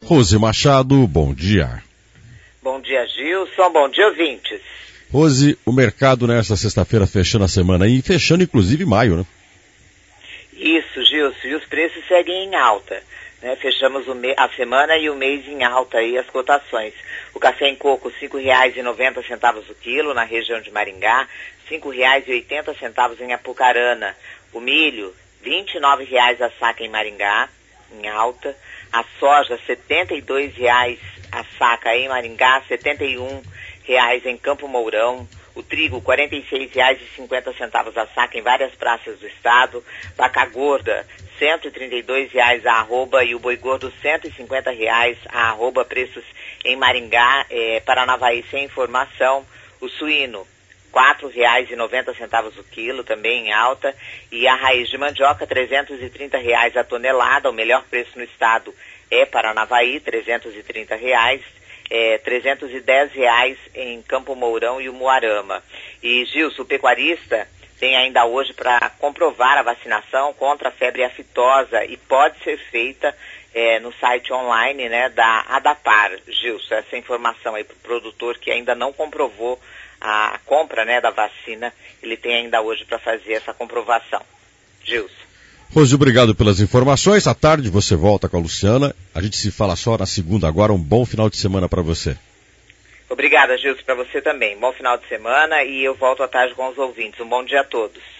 Rose Machado, bom dia. Bom dia, Gilson. Bom dia, ouvintes. Rose, o mercado nesta sexta-feira fechando a semana e fechando inclusive maio, né? Isso, Gilson. E os preços seguem em alta, né? Fechamos a semana e o mês em alta aí as cotações. O café em coco, R$ 5,90 o quilo na região de Maringá, R$ 5,80 em Apucarana. O milho, R$ 29,00 a saca em Maringá, em alta. A soja, R$ 72,00 a saca em Maringá, R$ 71,00 em Campo Mourão. O trigo, R$ 46,50 a saca em várias praças do estado. Vaca gorda, R$ 132,00 a arroba e o boi gordo, R$ 150,00 a arroba. Preços em Maringá, Paranavaí sem informação. O suíno, R$ 4,90 o quilo, também em alta. E a raiz de mandioca, R$ 330,00 a tonelada. O melhor preço no estado é Paranavaí, R$ 330,00. R$ 310,00 em Campo Mourão e o Umuarama. E, Gilson, o pecuarista tem ainda hoje para comprovar a vacinação contra a febre aftosa e pode ser feita no site online, né, da ADAPAR. Gilson, essa informação aí para o produtor que ainda não comprovou a compra, né, da vacina, ele tem ainda hoje para fazer essa comprovação. Gilson. Rose, obrigado pelas informações. À tarde você volta com a Luciana. A gente se fala só na segunda agora. Um bom final de semana para você. Obrigada, Gilson, para você também. Bom final de semana e eu volto à tarde com os ouvintes. Um bom dia a todos.